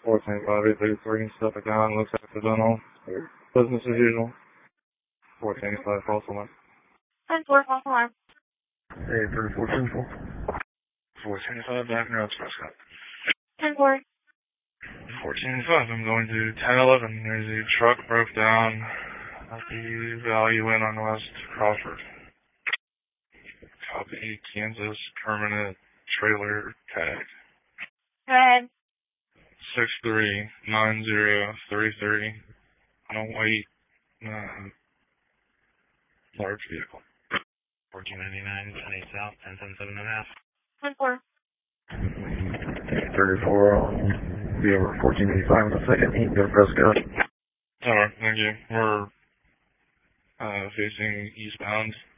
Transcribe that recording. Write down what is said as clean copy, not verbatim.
425, 833, step it down, looks accidental. Business as usual. 425, false alarm. 10-4, false alarm. Hey, 34 Central. 425, back in road, Prescott. 10-4. 425, I'm going to 1011. There's a truck broke down at the Value Inn on West Crawford. Copy, Kansas, permanent trailer tag. Go ahead. 639033 on a white large vehicle. 1499, 28 South, 1077 and a half. 10-4. 34 on be over 1485 in a second. Heat, go Prescott. Alright, thank you. We're facing eastbound.